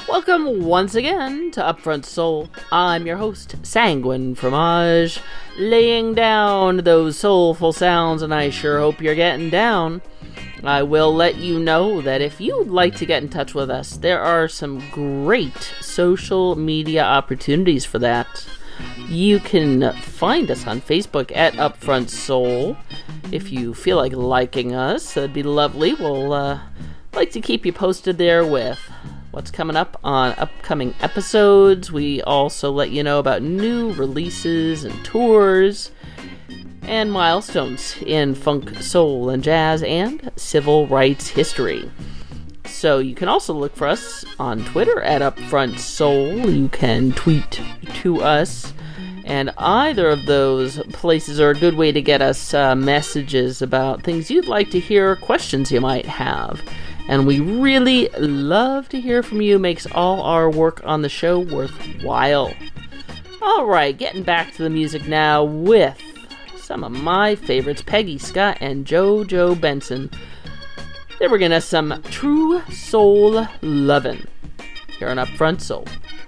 Welcome once again to Upfront Soul. I'm your host, Sanguine Fromage, laying down those soulful sounds, and I sure hope you're getting down. I will let you know that if you'd like to get in touch with us, there are some great social media opportunities for that. You can find us on Facebook at Upfront Soul. If you feel like liking us, that'd be lovely. We'll like to keep you posted there with what's coming up on upcoming episodes. We also let you know about new releases and tours and milestones in funk, soul, and jazz and civil rights history. So you can also look for us on Twitter at Upfront Soul. You can tweet to us, and either of those places are a good way to get us messages about things you'd like to hear, questions you might have. And we really love to hear from you. Makes all our work on the show worthwhile. Alright, getting back to the music now with some of my favorites, Peggy Scott and JoJo Benson. They were gonna some True Soul Lovin' here on Upfront Soul.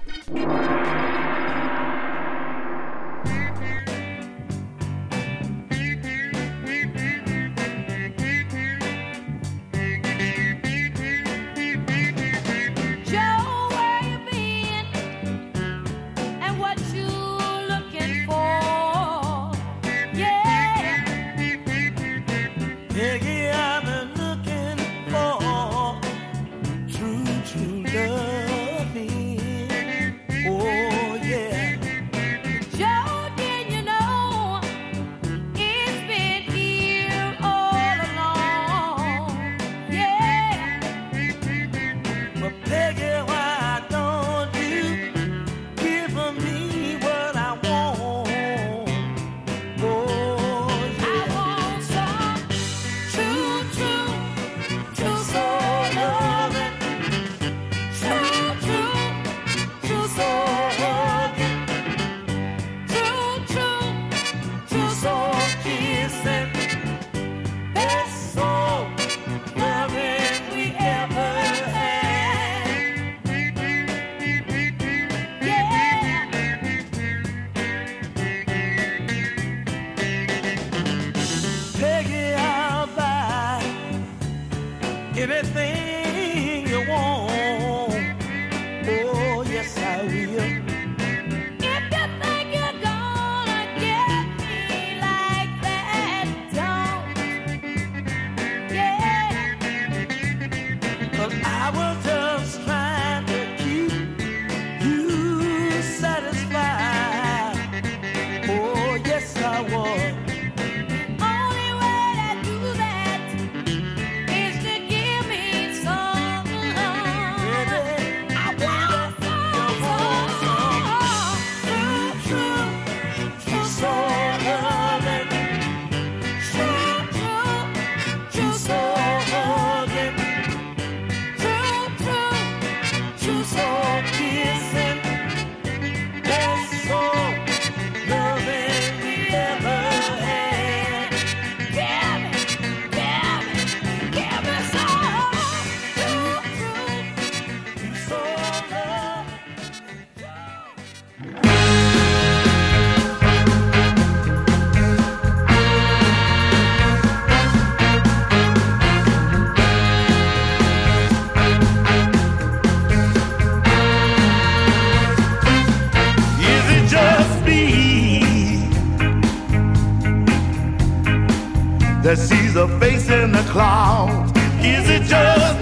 That sees a face in the clouds. Is it just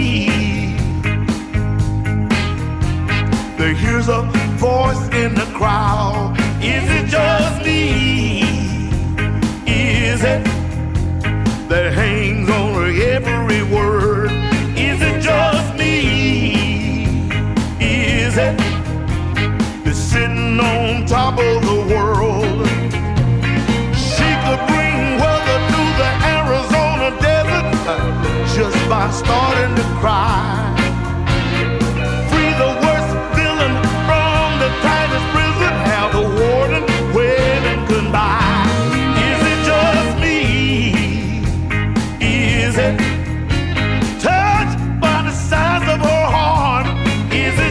me that hears a voice in the crowd? Is it just me? Is it that hangs on every word? Is it just me? Is it that's sitting on top of the world? She could bring weather to the Arizona desert just by starting to cry. Free the worst villain from the tightest prison, have the warden waving goodbye. Is it just me? Is it touched by the size of her heart? Is it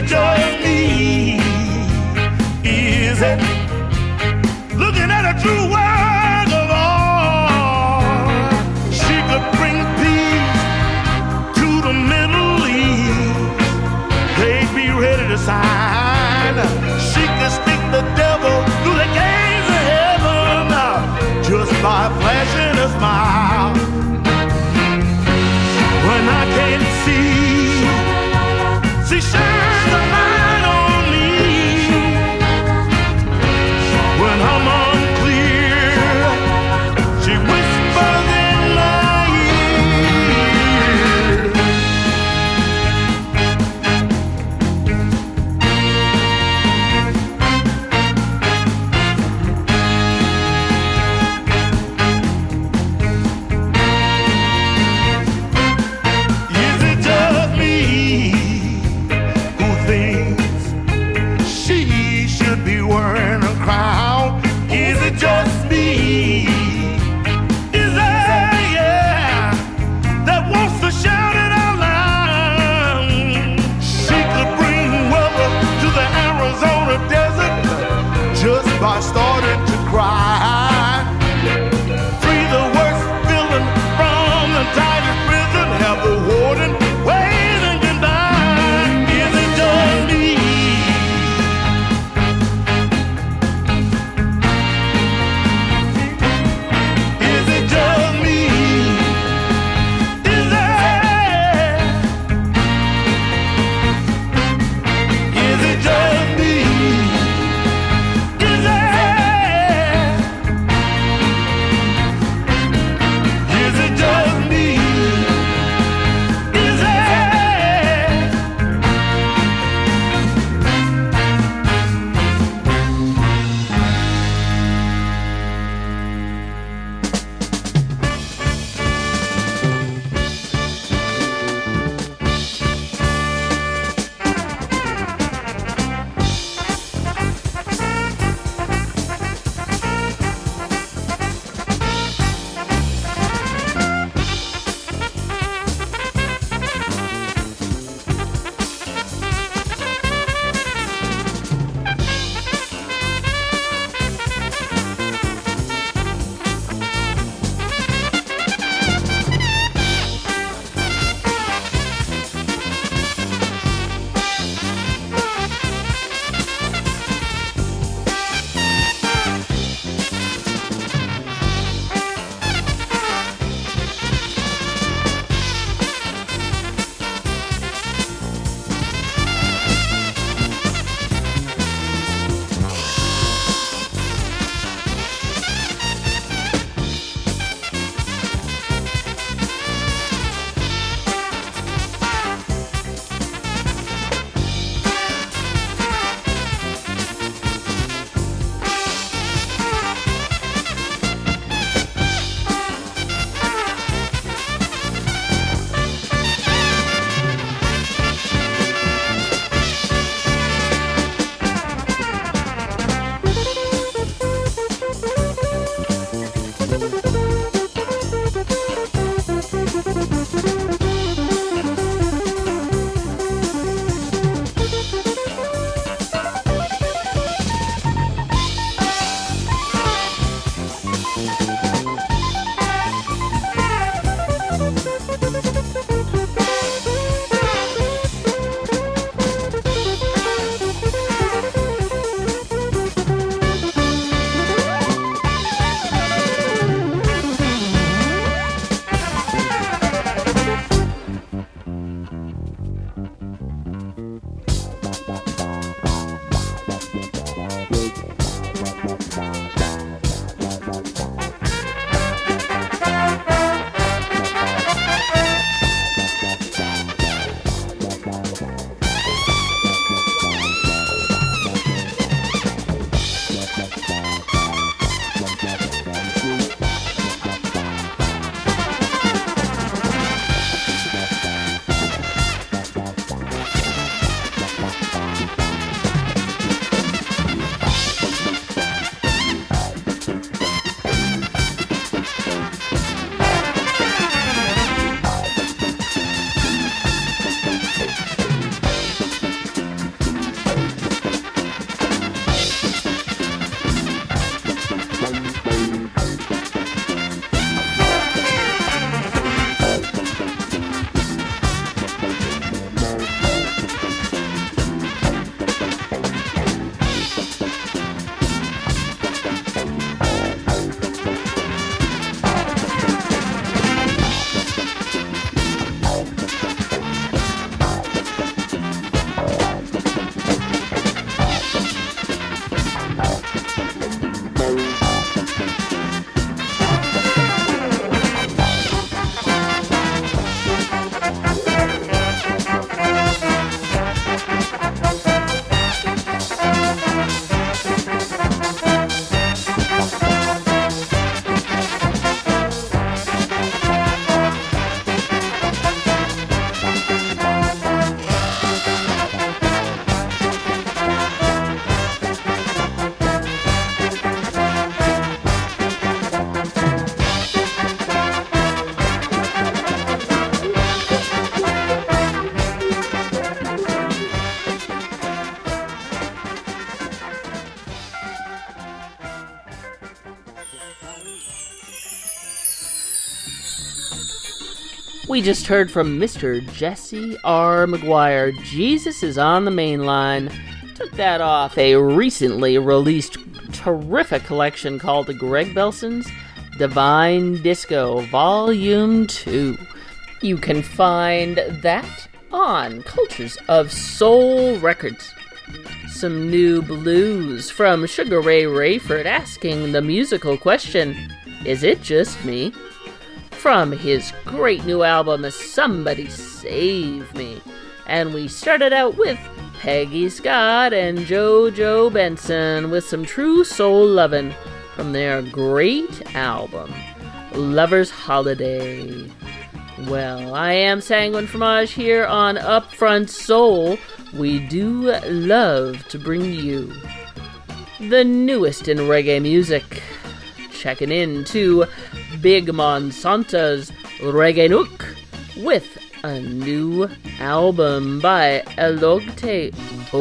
We just heard from Mr. Jesse R. McGuire, Jesus is on the Main Line. Took that off a recently released terrific collection called Greg Belson's Divine Disco Volume 2. You can find that on Cultures of Soul Records. Some new blues from Sugar Ray Rayford asking the musical question, is it just me? From his great new album, Somebody Save Me. And we started out with Peggy Scott and JoJo Benson with some True Soul Lovin' from their great album, Lover's Holiday. Well, I am Sanguine Fromage here on Upfront Soul. We do love to bring you the newest in reggae music. Checking in to Big Monsanto's Reggae Nook with a new album by Elogte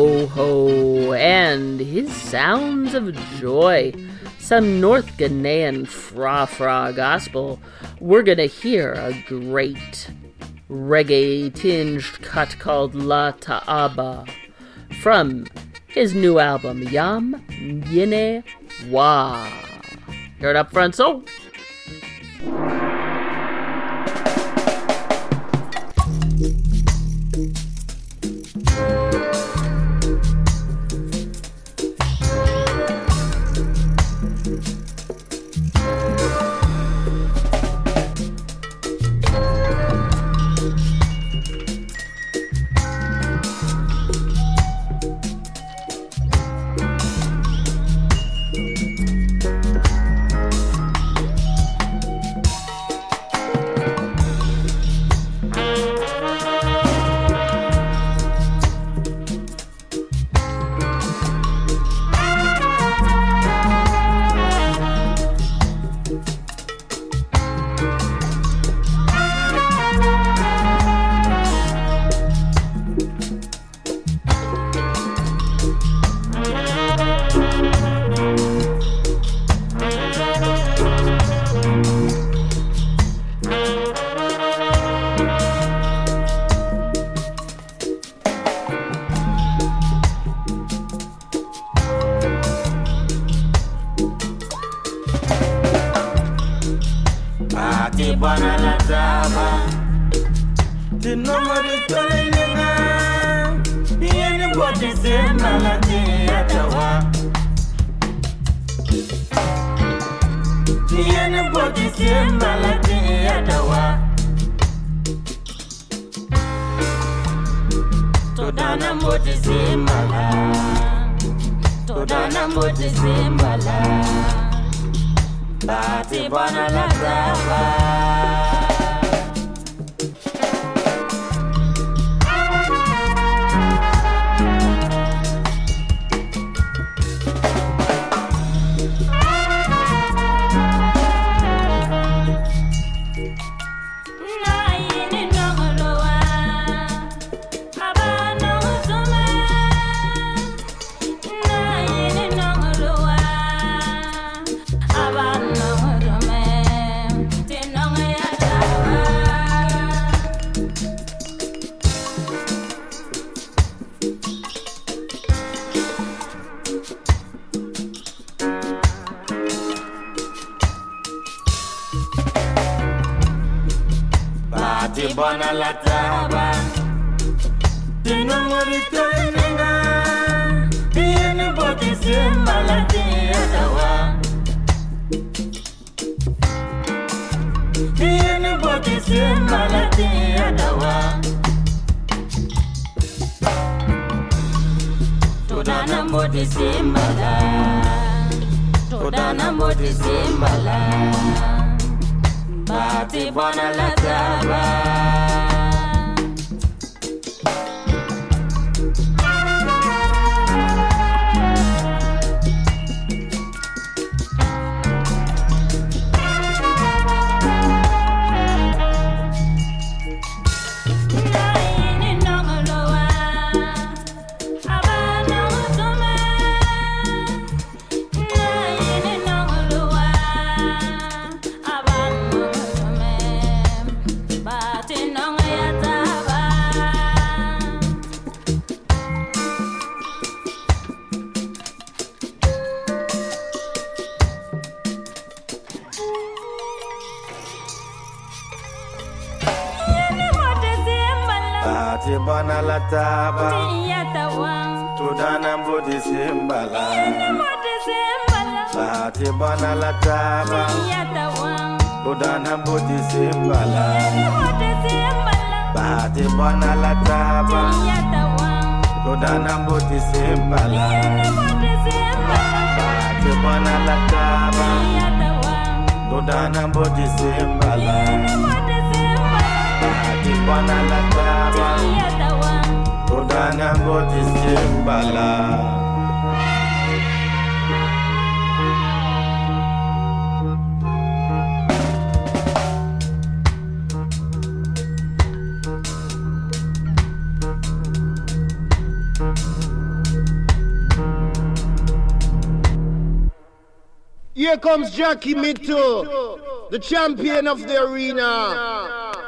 Oho and his Sounds of Joy. Some North Ghanaian fra-fra gospel. We're gonna hear a great reggae-tinged cut called La Ta'aba from his new album, Yam Yene Wa. Hear it up front, so. Bate Bahati bana lataba Tudana mbudi simbala Bahati bana lataba Tudana mbudi simbala Bahati bana lataba Tudana mbudi simbala Bahati bana lataba Tudana mbudi simbala Bahati bana lataba Tudana mbudi simbala Here comes Jackie Mito, the champion of the arena.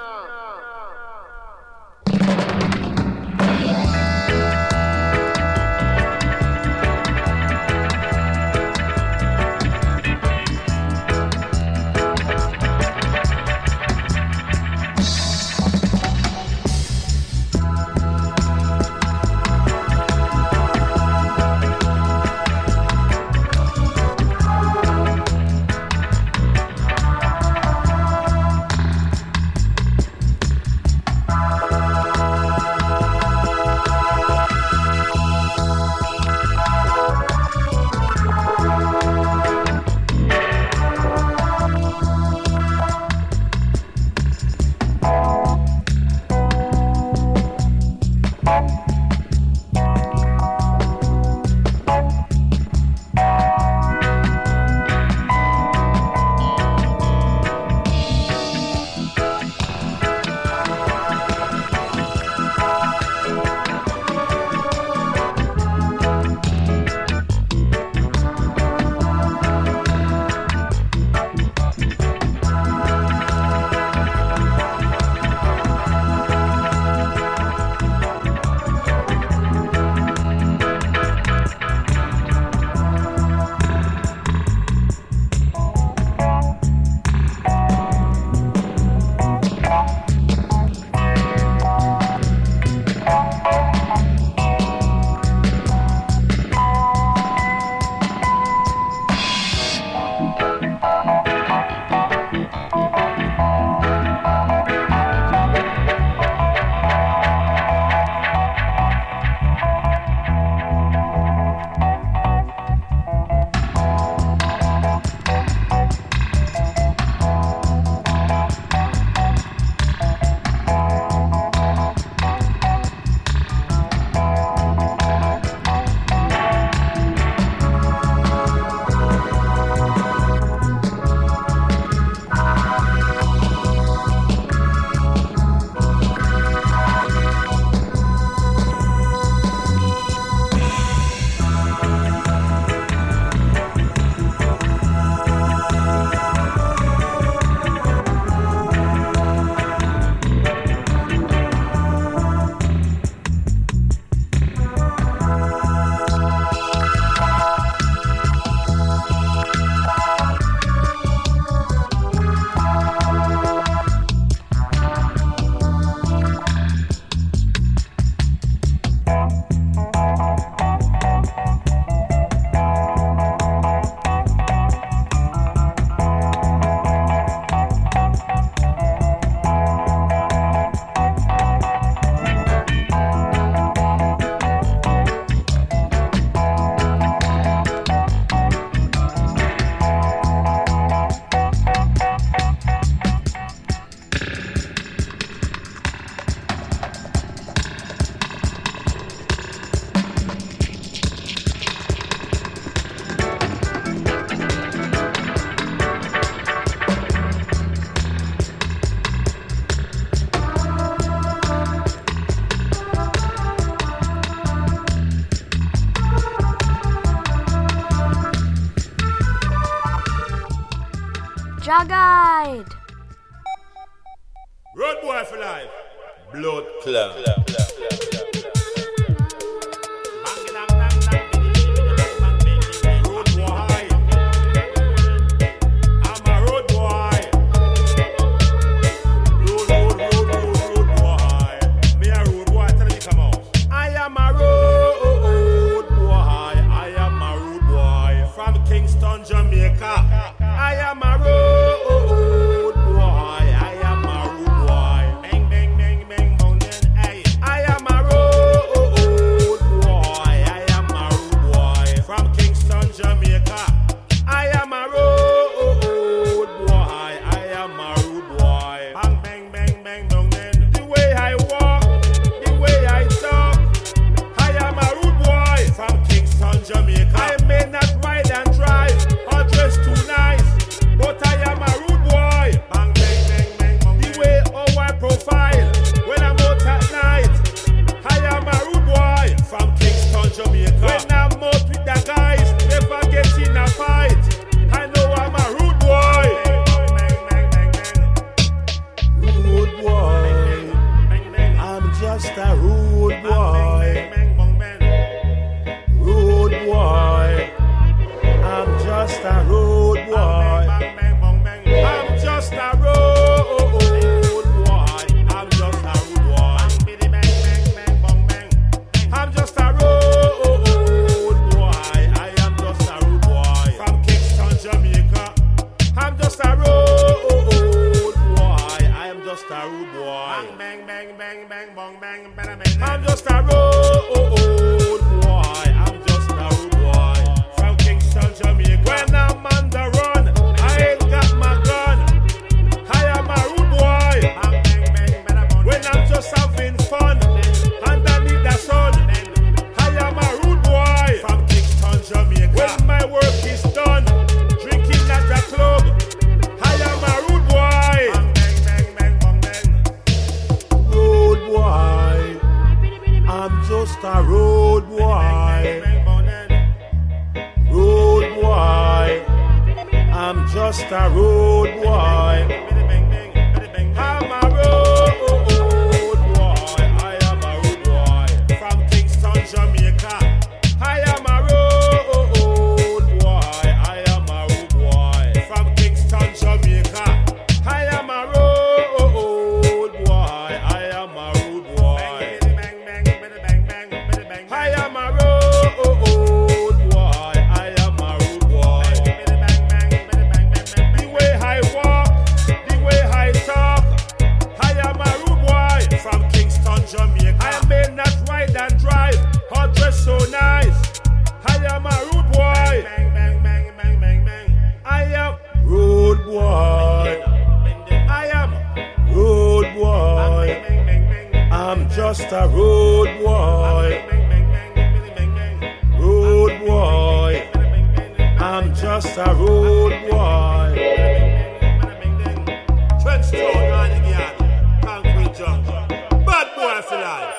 Jagguide. Road boy for life. Blood Club. Road boy. Me a road boy just a rude boy. Rude boy. I'm just a rude boy. I'm just a rude boy. I'm just a rude boy. I'm just a rude boy. I am just a rude boy. From Kingston, Jamaica. I'm just a rude boy. I am just a rude boy. I'm just a rude boy. I'm just a rude boy. From Kingston, Jamaica. When I'm on the run, I ain't got my gun. I am a rude boy. When I'm just having fun, underneath the sun, I am a rude boy. From Kingston, Jamaica. When my work is done, drinking at the club, I am a rude boy. Rude boy. I'm just a rude boy. Rude boy. I'm just a rude boy. I'm a rude boy. I am a rude boy. From Kingston, Jamaica. I am a rude boy. I am a rude boy. From Kingston, Jamaica. I am a rude boy. I am a rude boy. I am a rude boy. I am a rude boy. The way I walk, the way I talk, I am a rude boy. From Kingston, Jamaica. I may not ride and drive or dress so nice. I am a rude boy. I am rude boy. I am rude boy. I'm just a rude boy. Rude boy. I'm just a rude boy. Trenchtown on again. Concrete jungle. Bad boy for life.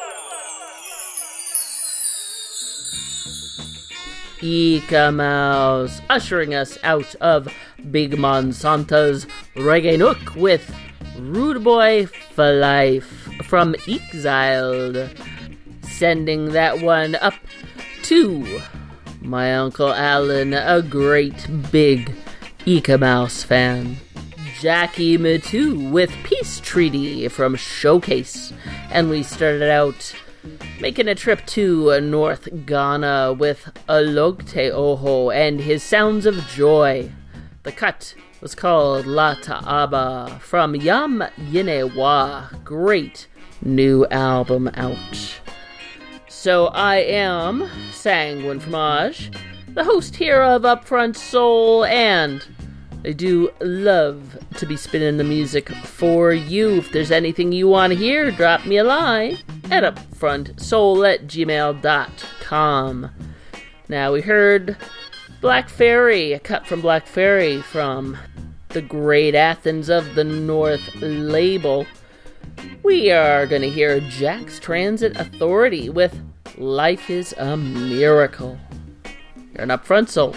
Eek-a-Mouse, ushering us out of Big Monsanto's Reggae Nook with Rude Boy for Life from Exiled. Sending that one up to my Uncle Alan, a great big Eek-a-Mouse fan. Jackie Matu with Peace Treaty from Showcase. And we started out making a trip to North Ghana with Alogte Oho and his Sounds of Joy. The cut was called La Ta'aba from Yam Yinewa. Great new album out. So I am Sanguine Fromage, the host here of Upfront Soul, and I do love to be spinning the music for you. If there's anything you want to hear, drop me a line at upfrontsoul@gmail.com. Now we heard Black Fairy, a cut from Black Fairy from the Great Athens of the North label. We are going to hear Jack's Transit Authority with Life is a Miracle. You're an Upfront Soul.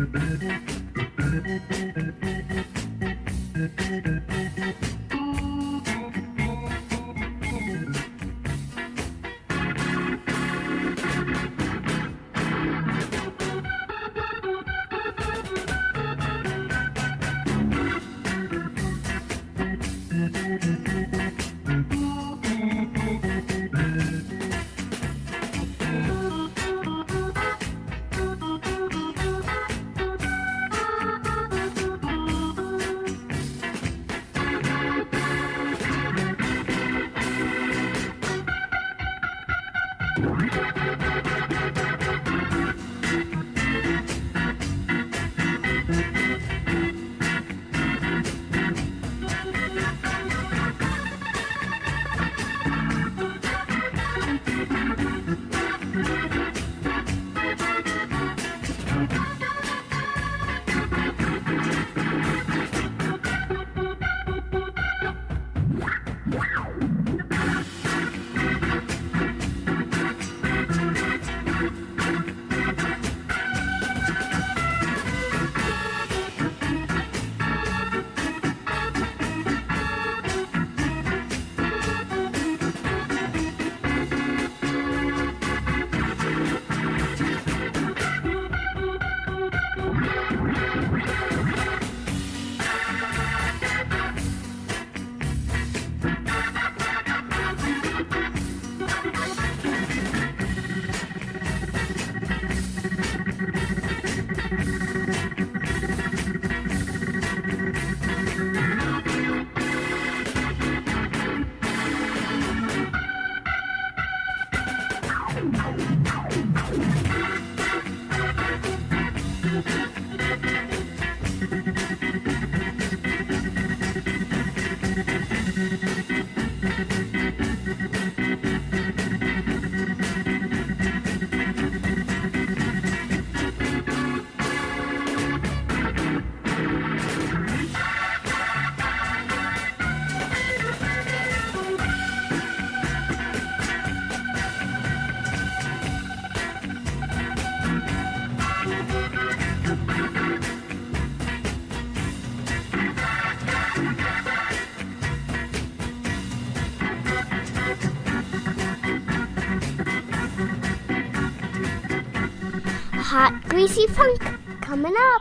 Hot, greasy funk coming up.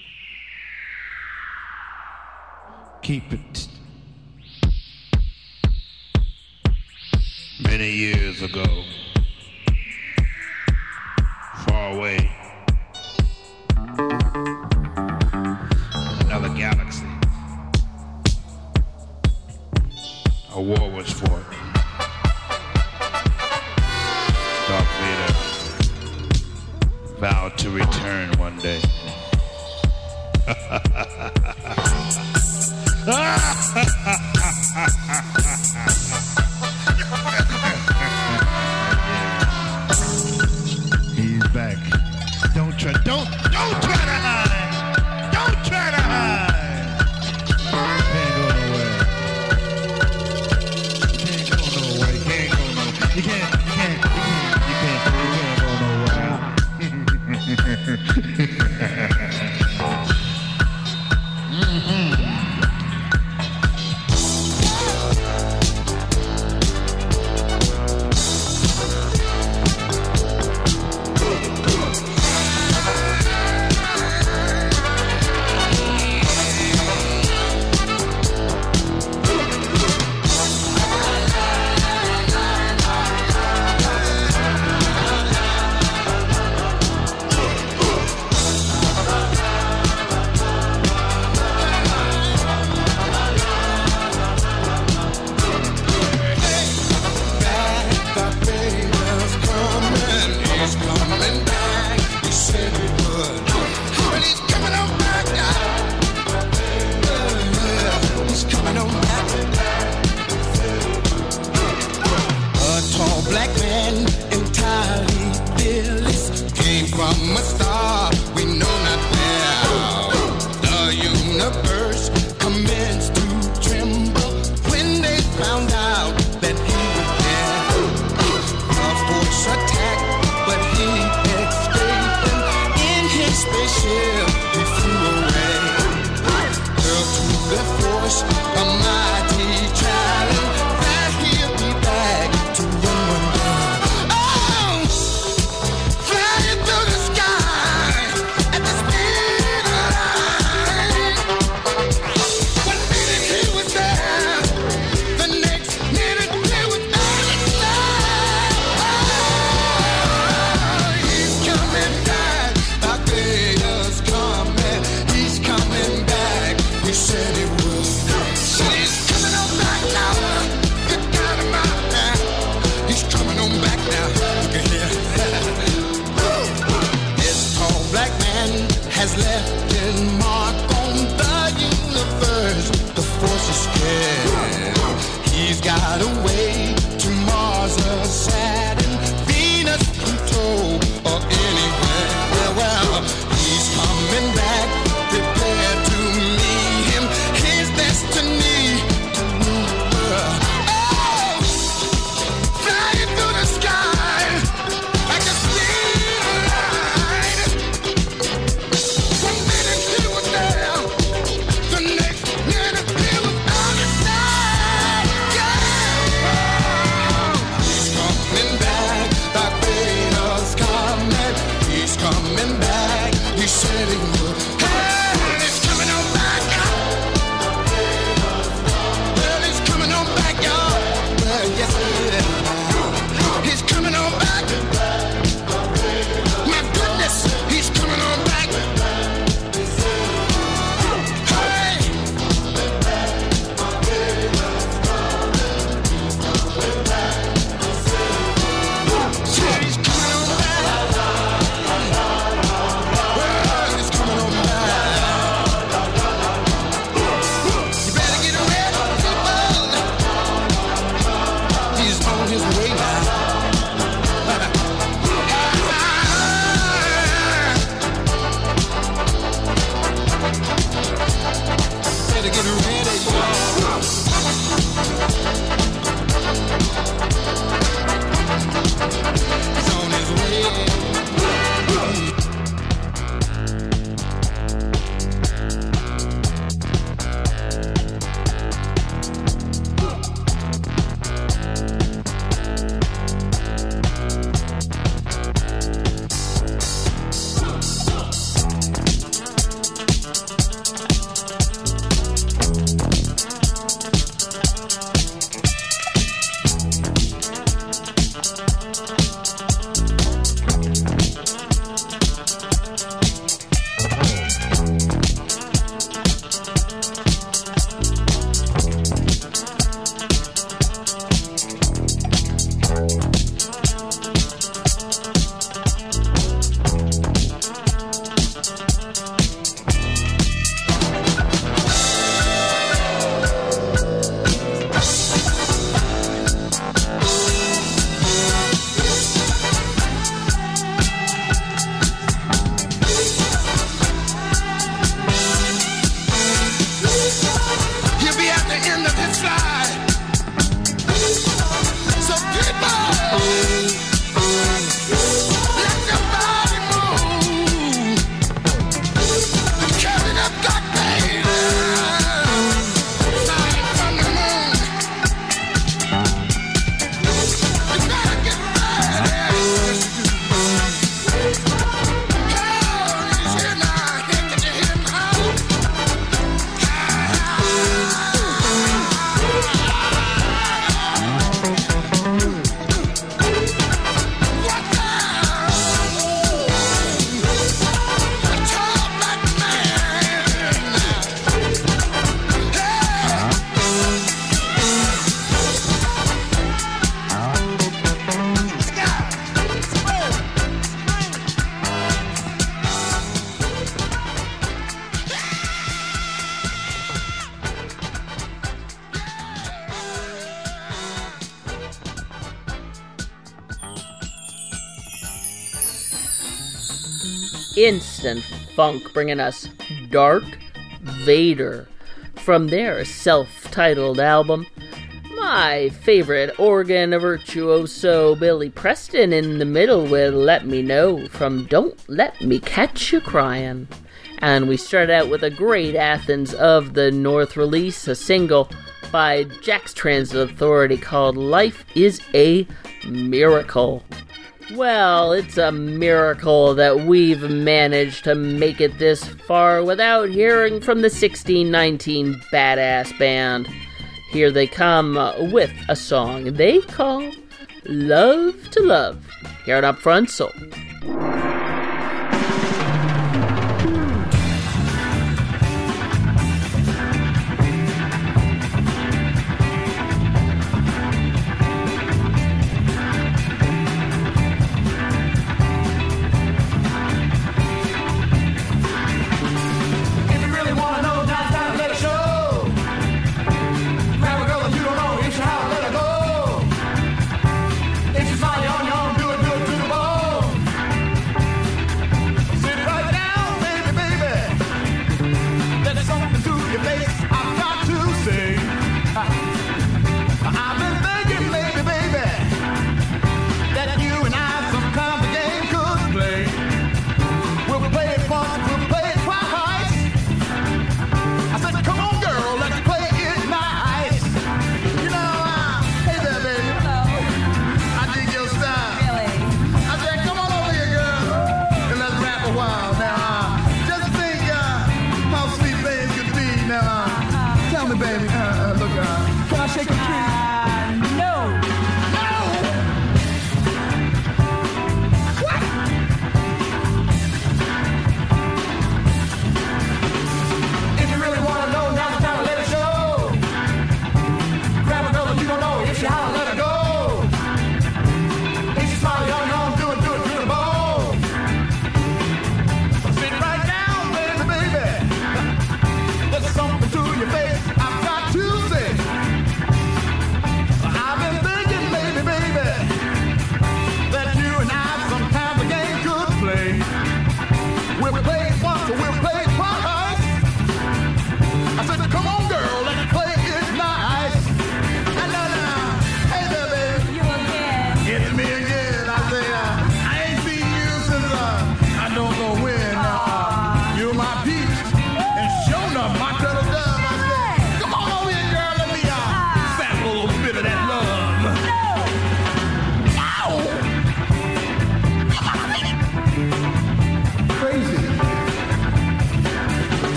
Keep it. Many years ago, far away, another galaxy, a war was fought. Darth Vader vowed to return one day. He's back. Don't try to hide. Don't try to hide. Can't go nowhere. You can't go nowhere. You can't go nowhere. spaceship, we flew away. Hurled to the force, a mighty challenge that he'll be back to run one day. Oh, flying through the sky at the speed of light. One minute he was there, the next minute he was out of sight. Oh, he's coming back, Darth Vader's coming, he's coming back. He said he would. Said he's coming on back now. Good God Almighty, he's coming on back now. Look at here. This tall black man has left his mark on the universe. The force is scared. He's got away to Mars or Saturn, Venus, Pluto, or anywhere. Well, he's coming back, prepared to meet him. His destiny to rule the world. Oh, flying through the sky like a speed of light. One minute he was there, the next minute he was out of sight. Yeah. He's coming back, Darth Vader's coming. He's coming back, he said he would. Hey, he's coming on back. Well, he's coming on back, y'all. Well, yes, he is. He's coming on back. My goodness, he's coming on back. Hey. Said he's coming on back. Well, he's coming on back. You better get ready, people. He's on his way now. Better get ready, y'all. He's on his way. He'll be at the end of his flight. So people, let your body move. The Captain of Darth Vader, flying from the moon. You better get ready. Oh, he's here now. Can you hear him howl? What the? A tall black man. Instant Funk bringing us Darth Vader from their self-titled album. My favorite organ virtuoso Billy Preston in the middle with Let Me Know from Don't Let Me Catch You Crying. And we started out with a great Athens of the North release, a single by Jack's Transit Authority called Life is a Miracle. Well, it's a miracle that we've managed to make it this far without hearing from the 1619 Badass Band. Here they come with a song they call Love to Love, here at Up Front Soul. If you find your own, do it to the bone.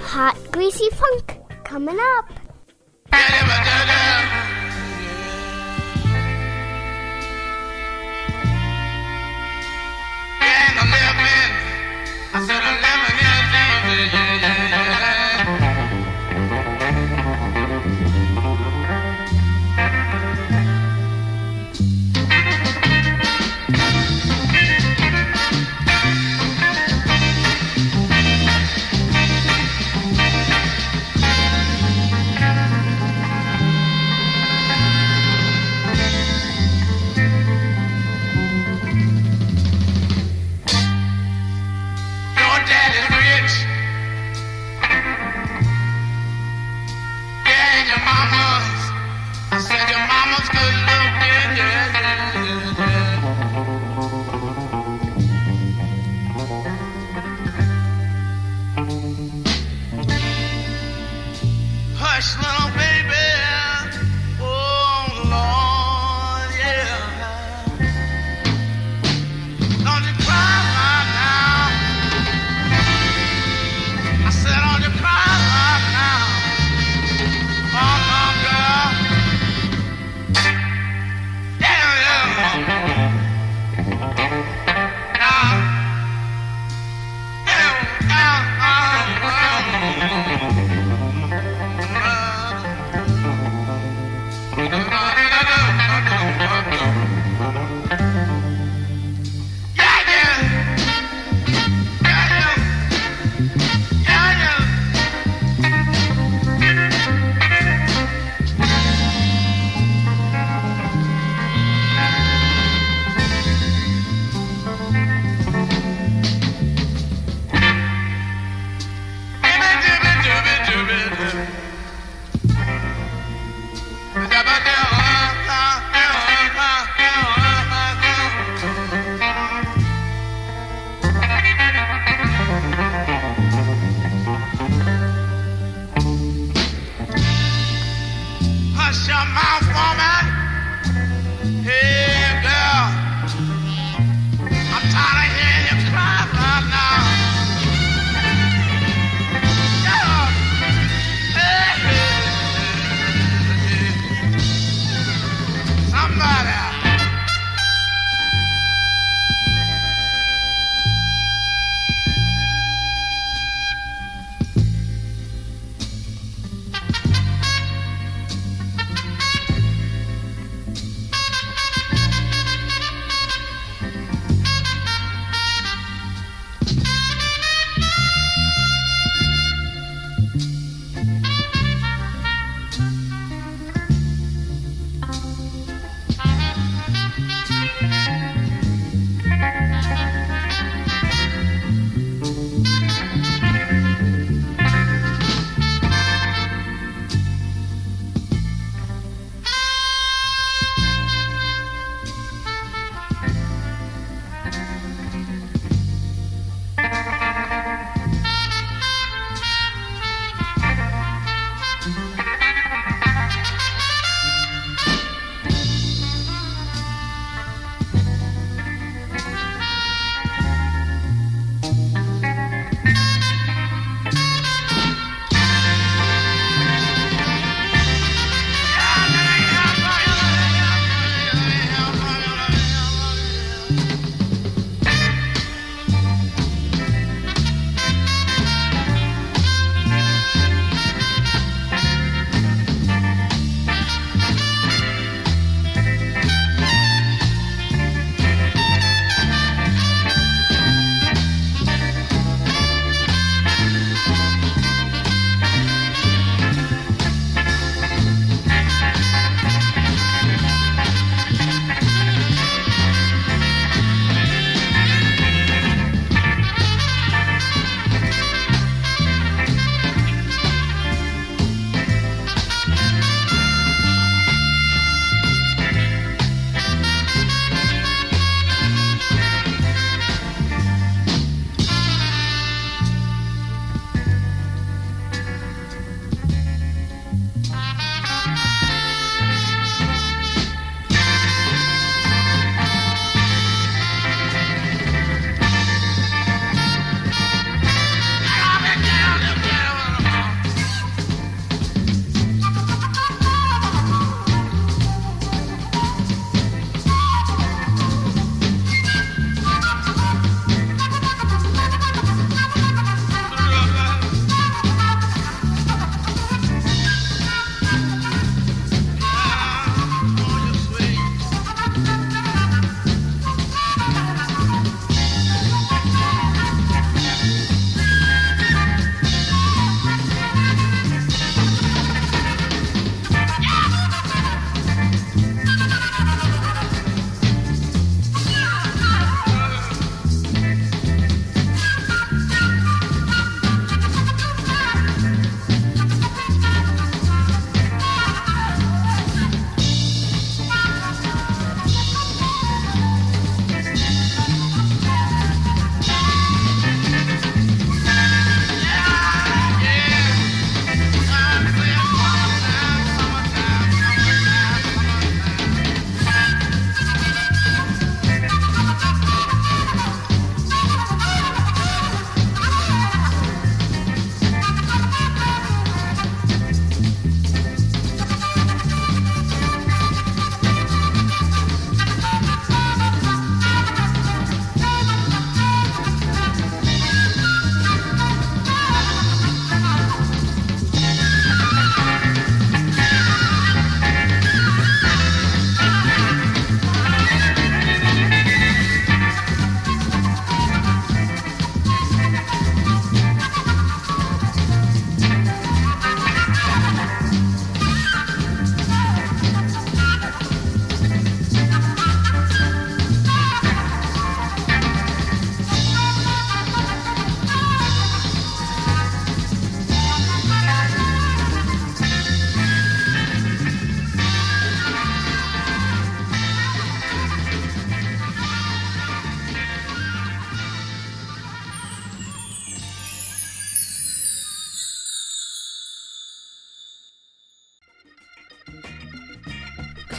Hot, greasy funk coming up. Hush, little baby. Oh, Lord, yeah. Don't you cry right now. I said, don't you cry right now. Oh, no, girl. Yeah, yeah.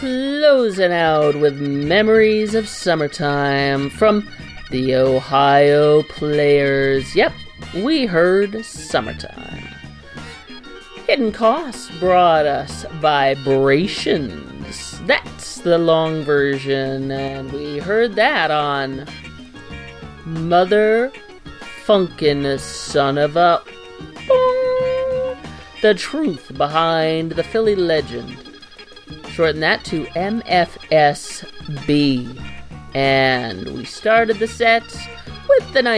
closing out with Memories of Summertime from the Ohio Players. Yep, we heard Summertime. Hidden Costs brought us Vibrations. That's the long version, and we heard that on Mother Funkin' Son of a Boom. The Truth Behind the Philly Legend. Shorten that to MFSB. And we started the set with the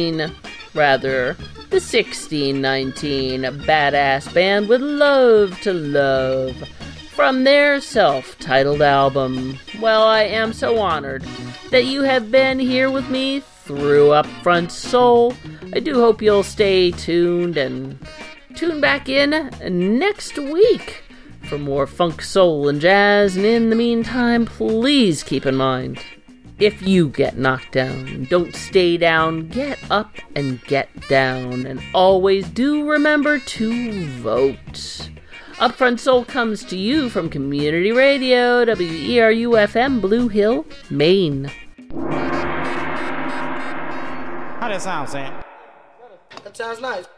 1619 Badass Band with Love to Love from their self-titled album. Well, I am so honored that you have been here with me through Upfront Soul. I do hope you'll stay tuned and tune back in next week for more funk, soul, and jazz. And in the meantime, please keep in mind, if you get knocked down, don't stay down, get up and get down. And always do remember to vote. Upfront Soul comes to you from Community Radio, WERU-FM, Blue Hill, Maine. How that sound, Sam? That sounds nice.